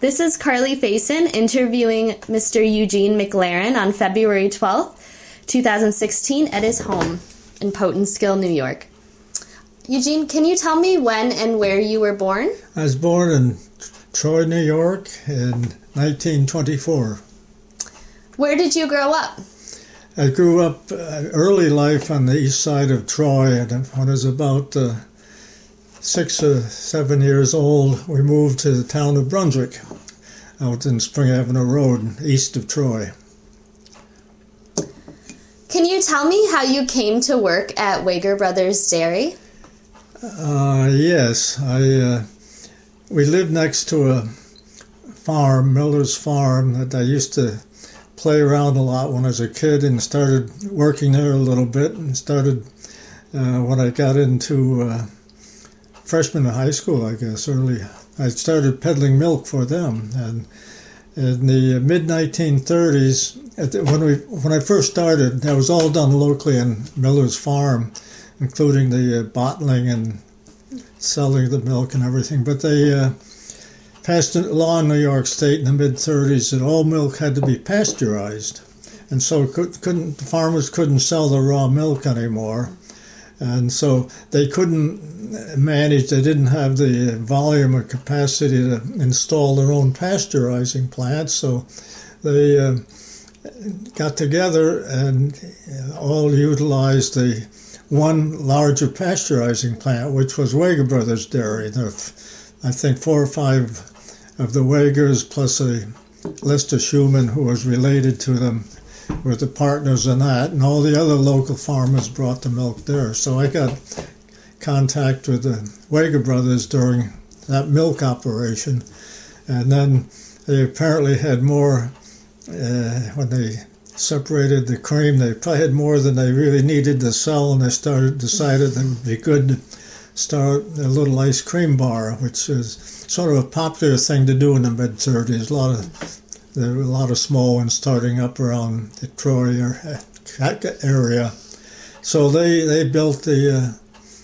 This is Carly Faison interviewing Mr. Eugene McLaren on February 12th, 2016 at his home in Pottenskill, New York. Eugene, can you tell me when and where you were born? I was born in Troy, New York in 1924. Where did you grow up? I grew up early life on the east side of Troy, and when I was about 6 or 7 years old, we moved to the town of Brunswick, out in Spring Avenue Road, east of Troy. Can you tell me how you came to work at Wager Brothers Dairy? Yes. We lived next to a farm, Miller's Farm, that I used to play around a lot when I was a kid, and started working there a little bit, and started when I got into freshman in high school, I guess, early. I started peddling milk for them, and in the mid-1930s, when I first started, that was all done locally on Miller's Farm, including the bottling and selling the milk and everything. But they passed a law in New York State in the mid-30s that all milk had to be pasteurized, and so the farmers couldn't sell the raw milk anymore. And so they couldn't manage, they didn't have the volume or capacity to install their own pasteurizing plant, so they got together and all utilized the one larger pasteurizing plant, which was Wager Brothers Dairy. There were, I think, 4 or 5 of the Wagers, plus a Lester Schumann, who was related to them, were the partners in that, and all the other local farmers brought the milk there. So I got contact with the Wager Brothers during that milk operation, and then they apparently had more, when they separated the cream, they probably had more than they really needed to sell, and they decided it would be good to start a little ice cream bar, which is sort of a popular thing to do in the mid-30s. There were a lot of small ones starting up around the Troy area. So they built the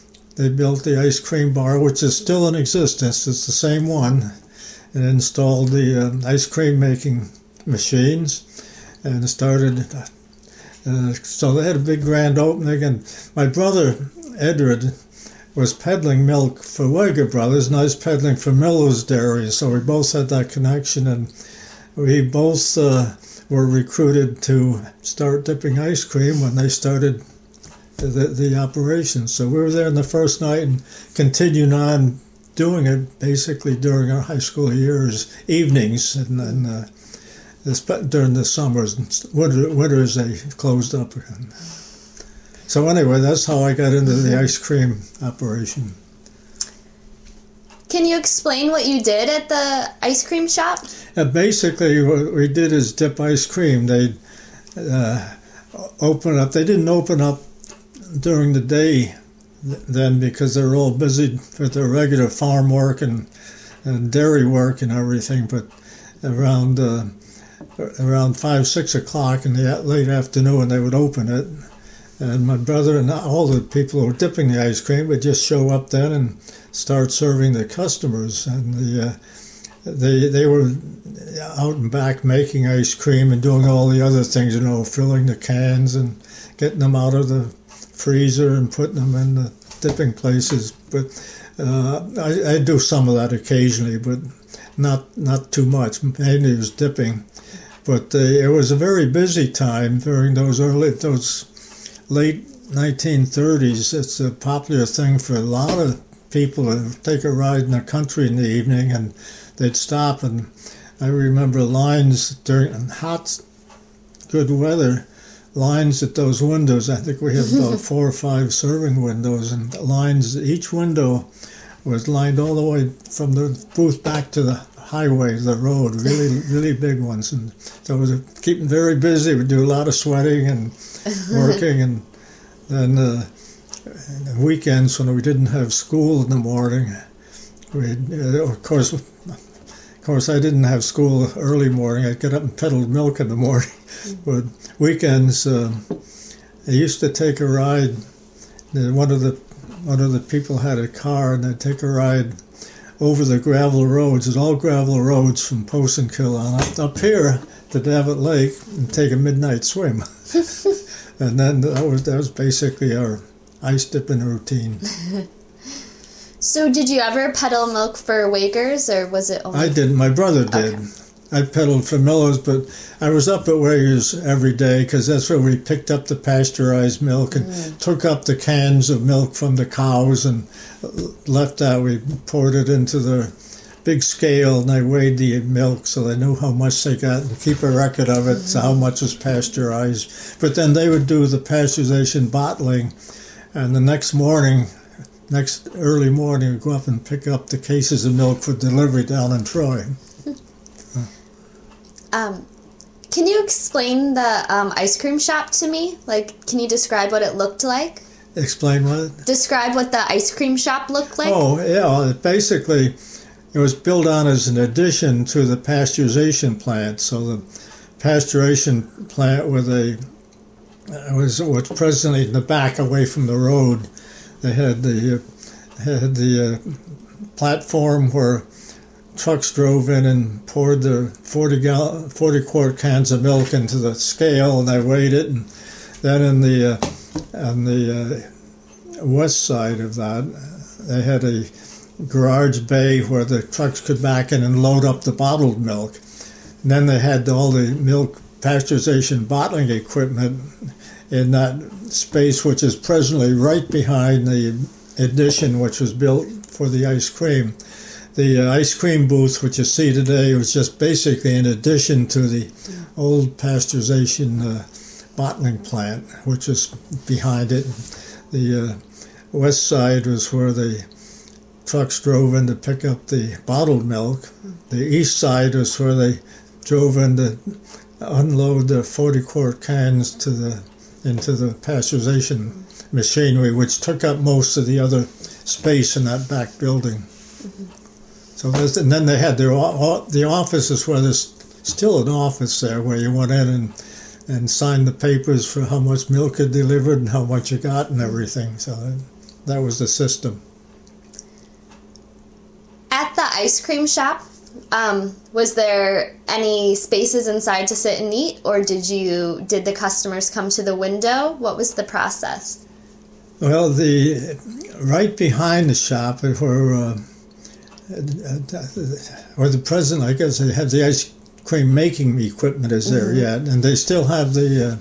ice cream bar, which is still in existence. It's the same one, and installed the ice cream making machines, and started. So they had a big grand opening, and my brother Edward was peddling milk for Wager Brothers, and I was peddling for Miller's Dairy. So we both had that connection, and we both were recruited to start dipping ice cream when they started the operation. So we were there in the first night and continued on doing it basically during our high school years, evenings, and then during the summers and winters they closed up again. So anyway, that's how I got into the ice cream operation. Can you explain what you did at the ice cream shop? Basically, what we did is dip ice cream. They'd open up. They didn't open up during the day then because they were all busy with their regular farm work and dairy work and everything. But around 5, 6 o'clock in the late afternoon, they would open it. And my brother and all the people who were dipping the ice cream would just show up then and start serving the customers. And they were out and back making ice cream and doing all the other things, filling the cans and getting them out of the freezer and putting them in the dipping places. But I do some of that occasionally, but not too much. Mainly it was dipping. But it was a very busy time during those late 1930s. It's a popular thing for a lot of people to take a ride in the country in the evening, and they'd stop. And I remember lines during hot, good weather, lines at those windows. I think we had about 4 or 5 serving windows, and lines. Each window was lined all the way from the booth back to the highway, the road, really, really big ones. And so it was keeping very busy. We'd do a lot of sweating and working, and then the weekends when we didn't have school in the morning, of course I didn't have school early morning. I'd get up and peddle milk in the morning. But weekends, I used to take a ride. One of the people had a car, and I'd take a ride over the gravel roads. It's all gravel roads from Posenkill on up here to Davitt Lake and take a midnight swim. And then that was basically our ice dipping routine. So did you ever peddle milk for Wagers, or was it only... I didn't. My brother did. Okay. I peddled for Miller's, but I was up at Wagers every day because that's where we picked up the pasteurized milk and took up the cans of milk from the cows and left that. We poured it into the big scale, and I weighed the milk so I knew how much they got and keep a record of it, so how much was pasteurized. But then they would do the pasteurization bottling, and the next early morning, we'd go up and pick up the cases of milk for delivery down in Troy. Can you explain the ice cream shop to me? Like, can you describe what it looked like? Explain what? Describe what the ice cream shop looked like. Oh, yeah. Basically, it was built on as an addition to the pasteurization plant. So the pasteurization plant was presently in the back away from the road. They had the platform where trucks drove in and poured the 40-quart cans of milk into the scale, and I weighed it. And then on the west side of that, they had a garage bay where the trucks could back in and load up the bottled milk. And then they had all the milk pasteurization bottling equipment in that space, which is presently right behind the addition which was built for the ice cream. The ice cream booth, which you see today, was just basically an addition to the old pasteurization bottling plant, which was behind it. The west side was where the trucks drove in to pick up the bottled milk. The east side was where they drove in to unload the 40-quart cans into the pasteurization machinery, which took up most of the other space in that back building. So and then they had the offices where there's still an office there where you went in and signed the papers for how much milk had delivered and how much you got and everything. So that was the system. At the ice cream shop, was there any spaces inside to sit and eat, or did the customers come to the window? What was the process? Well, right behind the shop where the present, I guess, they had the ice cream making equipment is there yet, and they still have the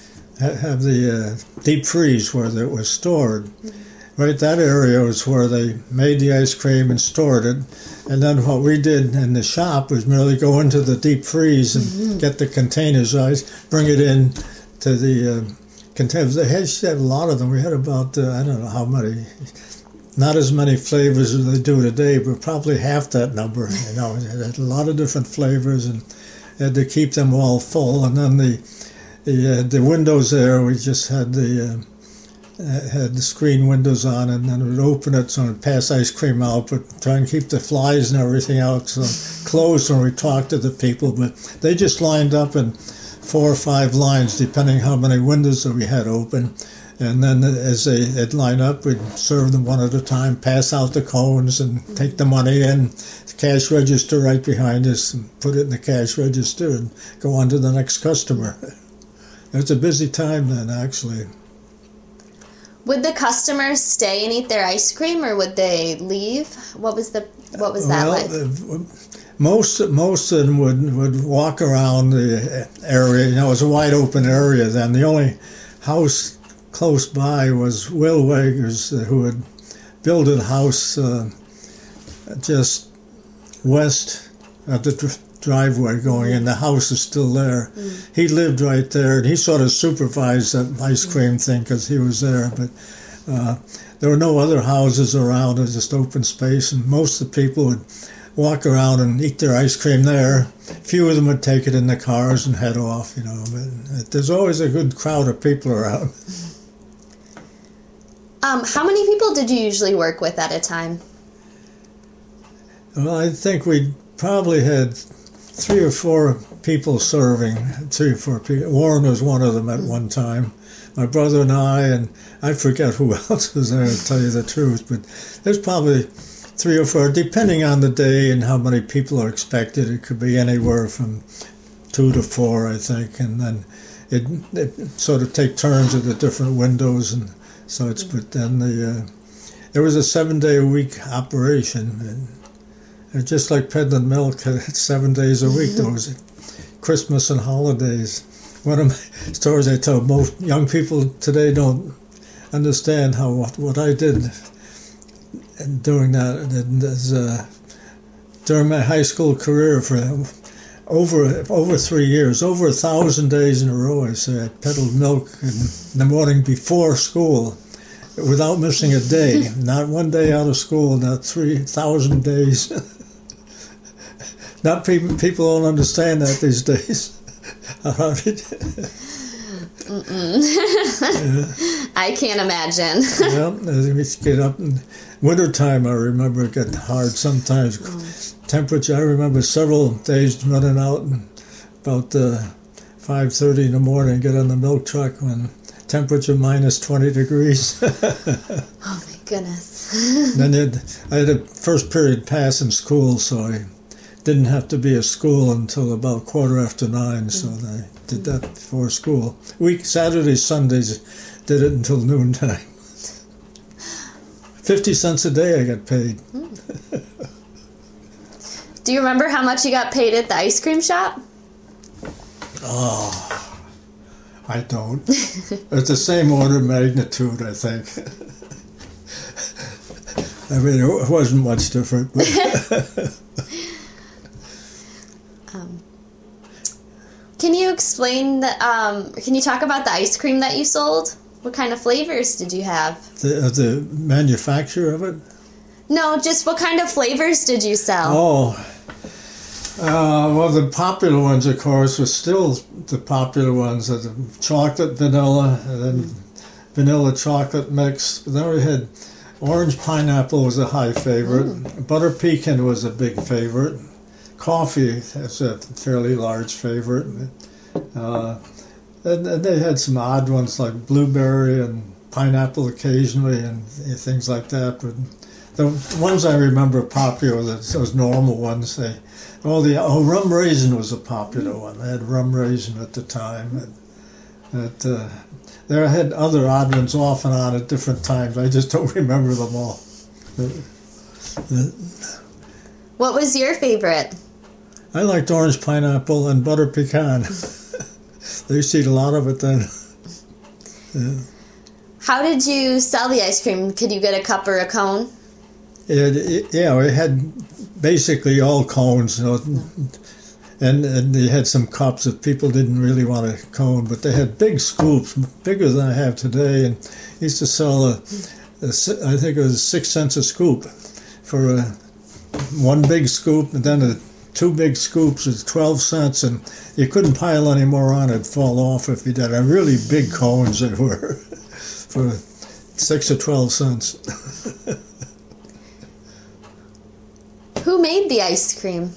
deep freeze where it was stored. Right, that area was where they made the ice cream and stored it. And then what we did in the shop was merely go into the deep freeze and get the containers, bring it in to the containers. They had a lot of them. We had about, I don't know how many, not as many flavors as they do today, but probably half that number. It had a lot of different flavors, and had to keep them all full. And then the windows there, we just had the screen windows on, and then we'd open it so we'd pass ice cream out, but try and keep the flies and everything out, so closed when we talked to the people. But they just lined up in 4 or 5 lines, depending how many windows that we had open. And then as they'd line up, we'd serve them one at a time, pass out the cones, and take the money in. The cash register right behind us, and put it in the cash register, and go on to the next customer. It was a busy time then, actually. Would the customers stay and eat their ice cream, or would they leave? What was that like? Most of them would walk around the area. It was a wide open area then. The only house close by was Will Wagers, who had built a house just west of the driveway going in. The house is still there. He lived right there, and he sort of supervised that ice cream thing because he was there. But there were no other houses around. It was just open space, and most of the people would walk around and eat their ice cream there. A few of them would take it in the cars and head off, But there's always a good crowd of people around. How many people did you usually work with at a time? Well, I think we probably had 3 or 4 people serving. 3 or 4 people. Warren was one of them at one time. My brother and I forget who else was there, to tell you the truth, but there's probably 3 or 4, depending on the day and how many people are expected. It could be anywhere from 2 to 4, I think, and then it sort of take turns at the different windows and such. But then it was a 7-day-a-week operation, and just like peddling milk, 7 days a week. There was Christmas and holidays. One of my stories I tell, most young people today don't understand what I did doing that. During my high school career for over 3 years, over 1,000 days in a row, I say I peddled milk in the morning before school without missing a day. Not one day out of school, not 3,000 days. Not people don't understand that these days. I can't imagine. Yeah, we get up in wintertime. I remember it got hard sometimes. Temperature, I remember several days running out about 5:30 in the morning, get on the milk truck when temperature minus 20 degrees. Oh my goodness. Then I had a first period pass in school, so I didn't have to be at school until about 9:15, so I did that before school. Saturdays, Sundays, did it until noontime. 50 cents a day I got paid. Do you remember how much you got paid at the ice cream shop? Oh, I don't. It's the same order of magnitude, I think. I mean, it wasn't much different. But can you explain can you talk about the ice cream that you sold? What kind of flavors did you have? The manufacture of it? No, just what kind of flavors did you sell? Oh, well, the popular ones, of course, were still the popular ones. The chocolate, vanilla, and then vanilla chocolate mix. But then we had orange pineapple was a high favorite. Butter pecan was a big favorite. Coffee is a fairly large favorite. And they had some odd ones like blueberry and pineapple occasionally and things like that. But the ones I remember popular, those normal ones, rum raisin was a popular one. They had rum raisin at the time. They had other odd ones off and on at different times. I just don't remember them all. What was your favorite? I liked orange pineapple and butter pecan. They used to eat a lot of it then. Yeah. How did you sell the ice cream? Could you get a cup or a cone? Yeah, we had basically all cones, and they had some cups that people didn't really want a cone, but they had big scoops, bigger than I have today, and used to sell I think it was 6 cents a scoop for one big scoop, and then 2 big scoops is 12 cents, and you couldn't pile any more on; it'd fall off if you did. And really big cones they were for 6 or 12 cents. Who made the ice cream?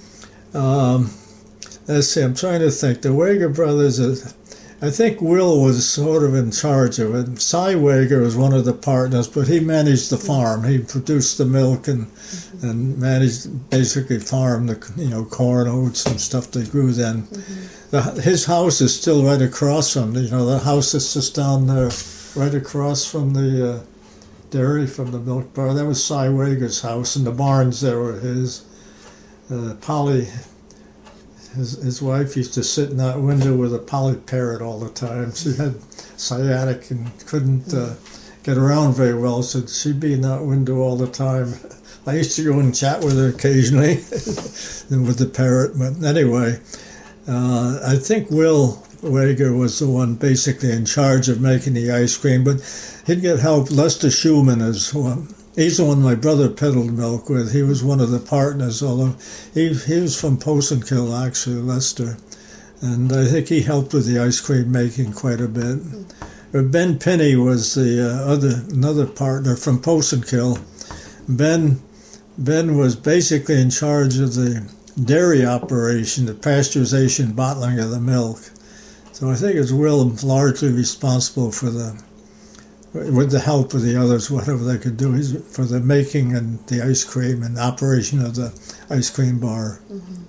Let's see. I'm trying to think. The Wager brothers. I think Will was sort of in charge of it. Cy Wager was one of the partners, but he managed the farm. He produced the milk and managed basically farm the corn, oats, and stuff they grew then. His house is still right across from the house that's just down there, right across from the dairy, from the milk bar. That was Cy Wager's house, and the barns there were his. Polly. His wife used to sit in that window with a Polly parrot all the time. She had sciatic and couldn't get around very well, so she'd be in that window all the time. I used to go and chat with her occasionally with the parrot. But anyway, I think Will Wager was the one basically in charge of making the ice cream, but he'd get help. Lester Schumann is one. He's the one my brother peddled milk with. He was one of the partners, although he was from Posenkill, actually, Lester. And I think he helped with the ice cream making quite a bit. Ben Pinney was another partner from Posenkill. Ben was basically in charge of the dairy operation, the pasteurization, bottling of the milk. So I think it's Will largely responsible for the with the help of the others, whatever they could do for the making and the ice cream and operation of the ice cream bar. Mm-hmm.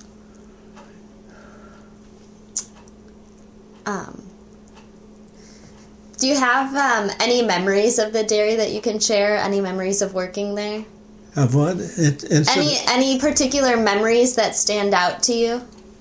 Do you have any memories of the dairy that you can share? Any memories of working there? Of what? Any particular memories that stand out to you?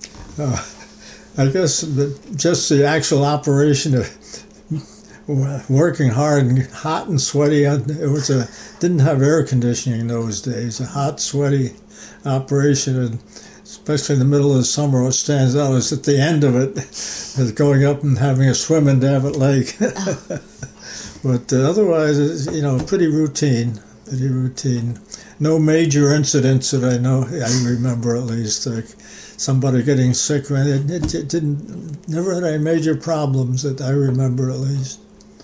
I guess just the actual operation of working hard and hot and sweaty. Didn't have air conditioning in those days. A hot, sweaty operation, and especially in the middle of the summer, what stands out is at the end of it, is going up and having a swim in Davitt Lake. But otherwise, it's, pretty routine. No major incidents that I remember at least, like somebody getting sick. It never had any major problems that I remember at least.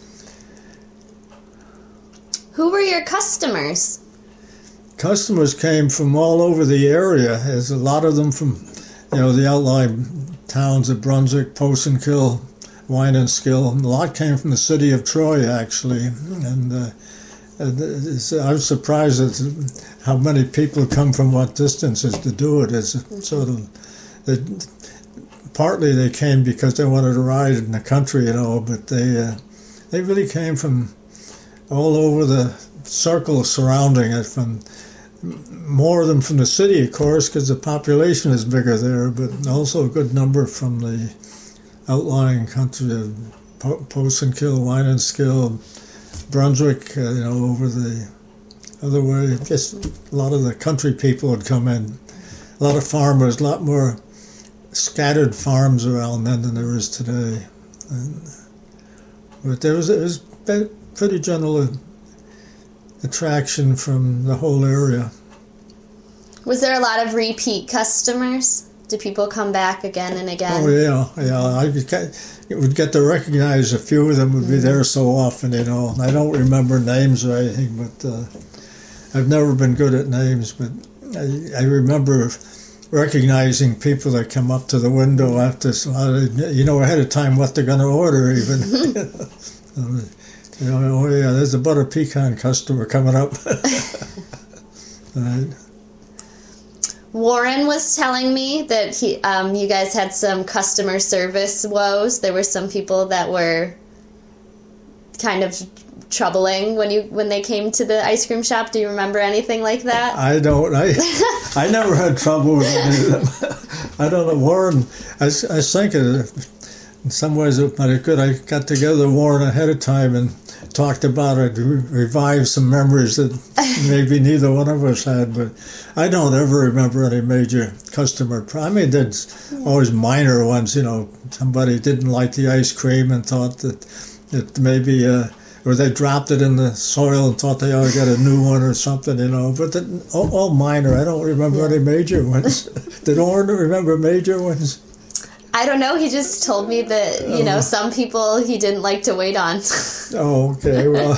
Who were your customers? Customers came from all over the area. There's a lot of them from, the outlying towns of Brunswick, Posenkill, Wynenskill. A lot came from the city of Troy, actually. And I was surprised at how many people come from what distances to do it. It's sort of, partly they came because they wanted to ride in the country, but they really came from all over the circle surrounding it, from more than from the city, of course, because the population is bigger there, but also a good number from the outlying country of Posenkill, Wynenskill, Brunswick, over the other way. Just a lot of the country people would come in. A lot of farmers, a lot more scattered farms around then than there is today. But it was pretty general attraction from the whole area. Was there a lot of repeat customers? Did people come back again and again? Oh, yeah. I would get to recognize a few of them would be there so often, I don't remember names or anything, but I've never been good at names, but I remember recognizing people that come up to the window after, ahead of time what they're going to order even. Oh yeah, there's a butter pecan customer coming up. Right. Warren was telling me that you guys had some customer service woes. There were some people that were kind of troubling when they came to the ice cream shop. Do you remember anything like that? I don't. I never had trouble with any of them. I don't know. Warren, I think in some ways it might be good. I got together with Warren ahead of time and talked about it, revived some memories that maybe neither one of us had, but I don't ever remember any major customer there's always minor ones, somebody didn't like the ice cream and thought that maybe, or they dropped it in the soil and thought they ought to get a new one or something, but all minor. I don't remember any major ones. Did Warren remember major ones? I don't know. He just told me that, some people he didn't like to wait on. Oh, okay. Well,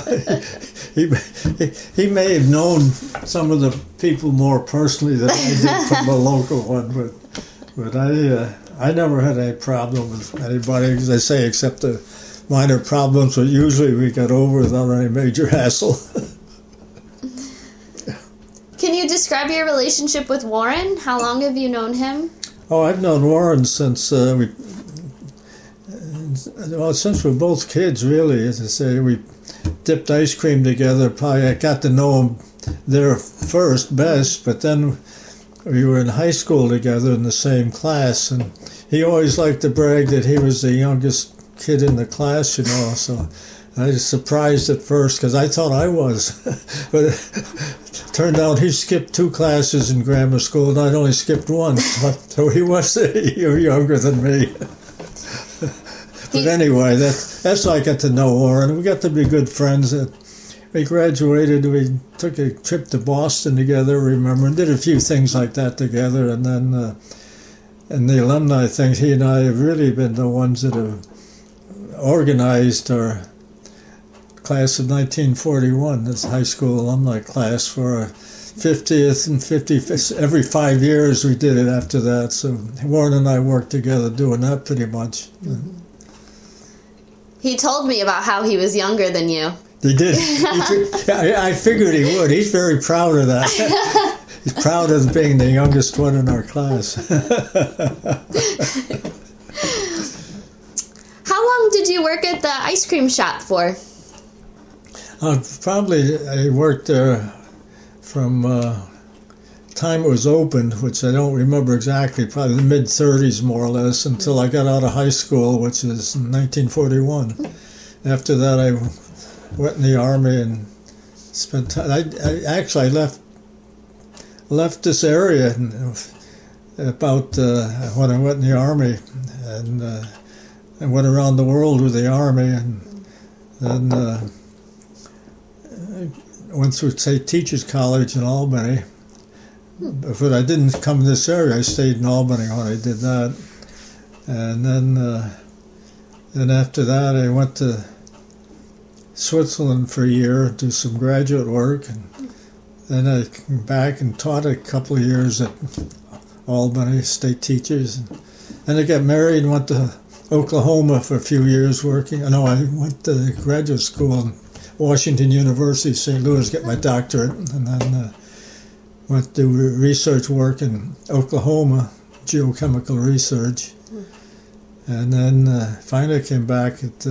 he may have known some of the people more personally than I did from a local one, but I never had any problem with anybody, as I say, except the minor problems, but usually we got over without any major hassle. Can you describe your relationship with Warren? How long have you known him? Oh, I've known Warren since since we're both kids, really. As I say, we dipped ice cream together. Probably I got to know him there first, best, but then we were in high school together in the same class, and he always liked to brag that he was the youngest kid in the class, so I was surprised at first because I thought I was, but it turned out he skipped 2 classes in grammar school and I'd only skipped 1, so he was a year younger than me. But anyway, that's how I got to know Warren. We got to be good friends. We graduated, we took a trip to Boston together, remember, and did a few things like that together, and then and the alumni things, he and I have really been the ones that have organized our class of 1941, this high school alumni class, for our 50th and 55th. Every 5 years we did it after that. So Warren and I worked together doing that pretty much. He told me about how he was younger than you. He did. I figured he would. He's very proud of that. He's proud of being the youngest one in our class. How long did you work at the ice cream shop for? Probably I worked there from time it was opened, which I don't remember exactly, probably the mid-30s more or less, until I got out of high school, which is 1941. After that, I went in the Army and spent time. I actually left this area about when I went in the Army, and I went around the world with the Army, and then I went through, say, Teachers College in Albany. But I didn't come to this area. I stayed in Albany when I did that. And then after that, I went to Switzerland for a year, do some graduate work. And then I came back and taught a couple of years at Albany State Teachers. And I got married and went to Oklahoma for a few years working. No, I went to graduate school in Washington University, St. Louis, get my doctorate. And then went to research work in Oklahoma, geochemical research, and then finally came back at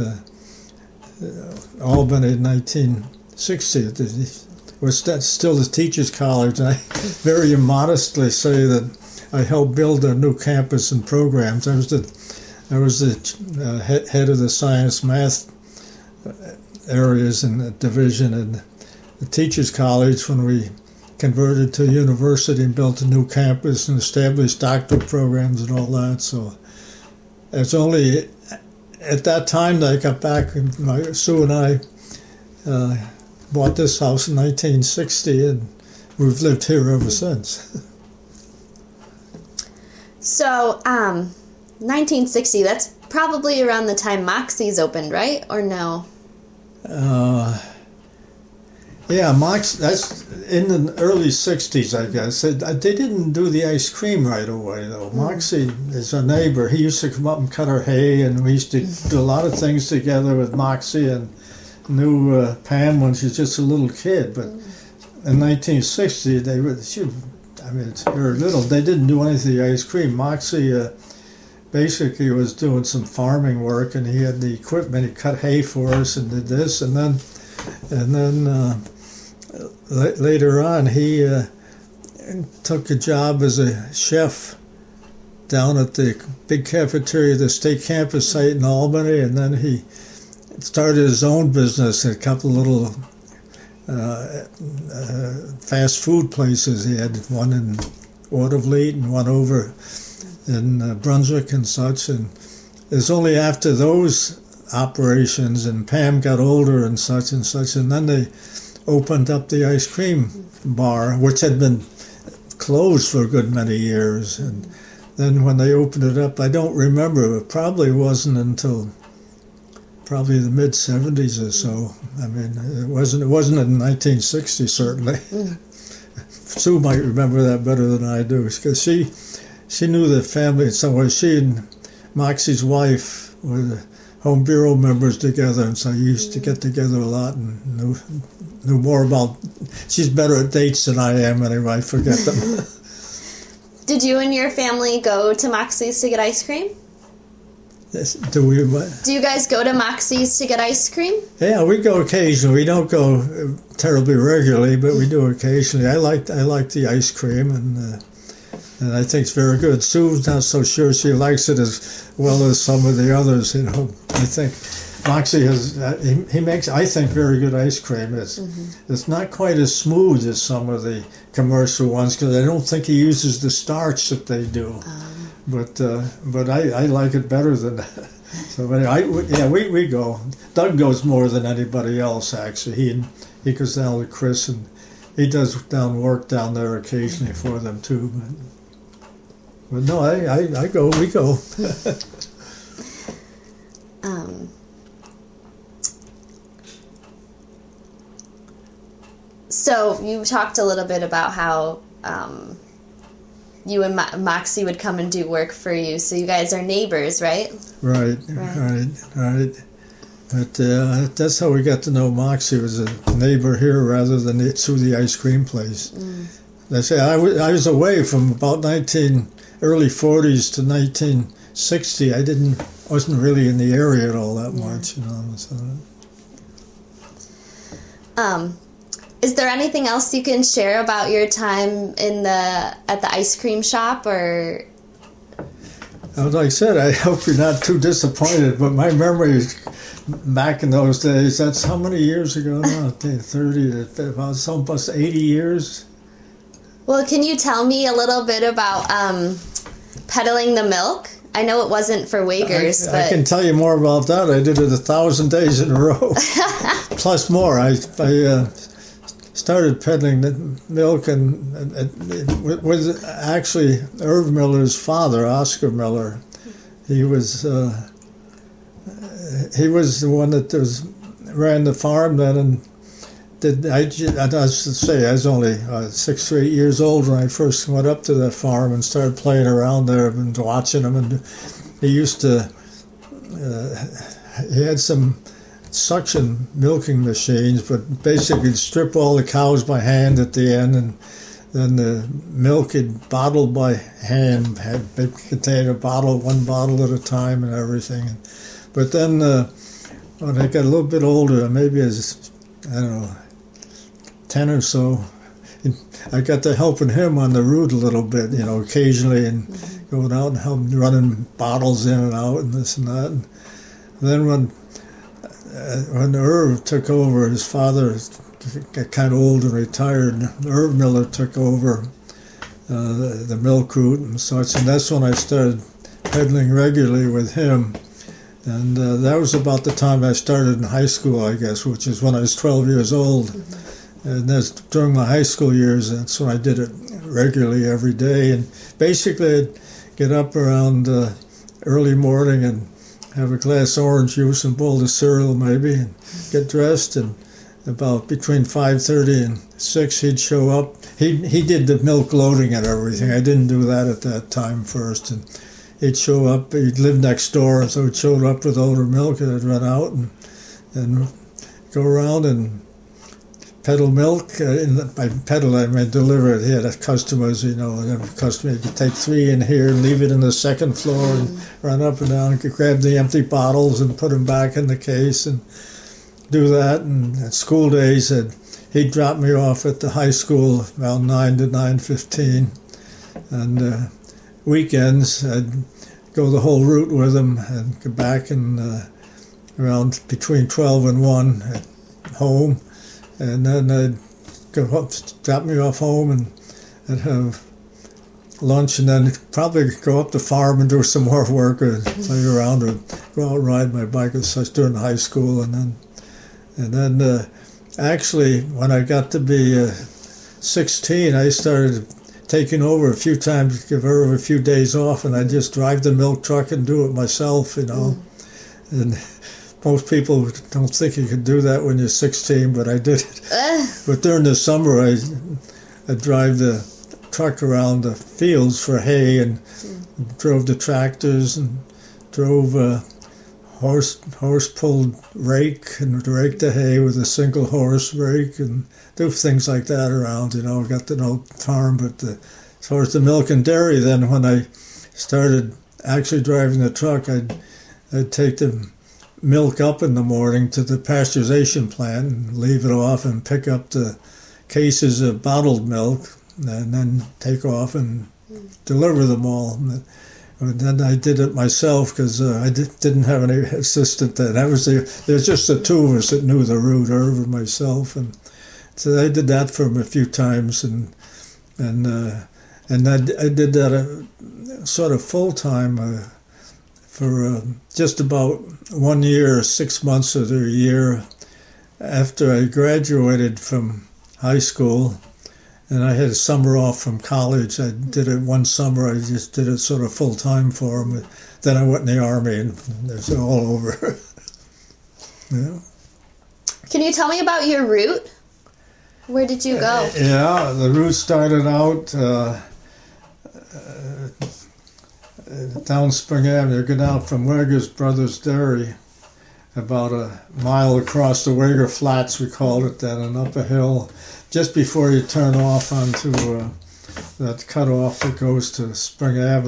Albany in 1960. It was still the Teachers College. I very immodestly say that I helped build a new campus and programs. I was the head of the science math areas in the division in the Teachers College when we converted to a university and built a new campus and established doctoral programs and all that. So it's only at that time that I got back, and Sue and I bought this house in 1960, and we've lived here ever since. So, 1960, that's probably around the time Moxie's opened, right? Or no? Yeah, that's in the early 60s, I guess. They didn't do the ice cream right away, though. Moxie is a neighbor. He used to come up and cut our hay, and we used to do a lot of things together with Moxie, and knew Pam when she was just a little kid. But in 1960, they were little. They didn't do any of the ice cream. Moxie basically was doing some farming work, and he had the equipment. He cut hay for us and did this, and then later on, he took a job as a chef down at the big cafeteria of the state campus site in Albany, and then he started his own business, a couple little fast food places. He had one in Watervliet and one over in Brunswick and such, and it was only after those operations and Pam got older and such, and then they opened up the ice cream bar, which had been closed for a good many years. And then when they opened it up, I don't remember, it probably wasn't until probably the mid-70s or so. I mean, it wasn't in 1960, certainly. Sue might remember that better than I do, because she knew the family in some way. She and Moxie's wife were the Home Bureau members together, and so you used to get together a lot and knew more about. She's better at dates than I am, anyway. I forget them. Did you and your family go to Moxie's to get ice cream? Yes, do we? What? Do you guys go to Moxie's to get ice cream? Yeah, we go occasionally. We don't go terribly regularly, but we do occasionally. I like the ice cream, and I think it's very good. Sue's not so sure she likes it as well as some of the others. You know, I think Moxie he makes, I think, very good ice cream. It's not quite as smooth as some of the commercial ones, because I don't think he uses the starch that they do. But I like it better than that. So anyway, we go. Doug goes more than anybody else, actually. He goes down with Chris, and he does work down there occasionally for them too. But no, I go. We go. So you talked a little bit about how you and Moxie would come and do work for you. So you guys are neighbors, right? Right. But that's how we got to know Moxie, was a neighbor here rather than through the ice cream place. They say I was away from about early 40s to 1960. Wasn't really in the area at all that much, you know. So. Is there anything else you can share about your time at the ice cream shop, or? Like I said, I hope you're not too disappointed, but my memory is back in those days. That's how many years ago now? 30, about almost 80 years. Well, can you tell me a little bit about peddling the milk? I know it wasn't for Wagers, but... I can tell you more about that. I did it 1,000 days in a row, plus more. I started peddling the milk, and it was actually Irv Miller's father, Oscar Miller. He was the one that ran the farm then, and I was only 6 or 8 years old when I first went up to that farm and started playing around there and watching him. And he used to, he had some suction milking machines, but basically strip all the cows by hand at the end, and then the milk he'd bottled by hand, contained one bottle at a time and everything. But then when I got a little bit older, maybe as, I don't know, 10 or so, I got to helping him on the route a little bit, you know, occasionally, and going out and helping running bottles in and out and this and that. And then when Irv took over, his father got kind of old and retired, and Irv Miller took over the milk route and such, and that's when I started peddling regularly with him. And that was about the time I started in high school, I guess, which is when I was 12 years old. And that's during my high school years, that's when I did it regularly every day. And basically I'd get up around early morning and have a glass of orange juice and bowl of cereal maybe, and get dressed, and about between 5:30 and 6 he'd show up. He did the milk loading and everything. I didn't do that at that time first. And he'd show up, he'd live next door, so he'd show up with older milk, and I'd run out and go around and peddle milk. By peddle, I mean deliver it. He had customers, you know, every customer could take 3 in here, leave it in the second floor, and run up and down, and grab the empty bottles and put them back in the case, and do that. And at school days, he'd drop me off at the high school around 9 to 9:15, and weekends I'd go the whole route with him and go back and around between 12 and 1 at home. And then I'd go up, drop me off home, and I'd have lunch, and then probably go up the farm and do some more work, or play around, or go out and ride my bike and such during high school. And then actually, when I got to be 16, I started taking over a few times, give her a few days off, and I'd just drive the milk truck and do it myself, you know. And most people don't think you could do that when you're 16, but I did it. But during the summer, I'd drive the truck around the fields for hay, and drove the tractors, and drove a horse-pulled rake, and rake the hay with a single horse rake, and do things like that around, you know. Got to know farm, but as far as the milk and dairy, then when I started actually driving the truck, I'd take the milk up in the morning to the pasteurization plant and leave it off, and pick up the cases of bottled milk, and then take off and deliver them all. And then I did it myself, because I didn't have any assistant then. There's just the two of us that knew the route, Irv and myself, and so I did that for him a few times, and I did that sort of full time for just about 1 year, 6 months of the year after I graduated from high school, and I had a summer off from college. I did it one summer. I just did it sort of full time for him. Then I went in the Army, and it's all over. Yeah. Can you tell me about your route? Where did you go? Yeah, the route started out down Spring Avenue. Go down from Wagers Brothers Dairy about a mile across the Wager Flats, we called it then, and up a hill just before you turn off onto that cutoff that goes to Spring Avenue.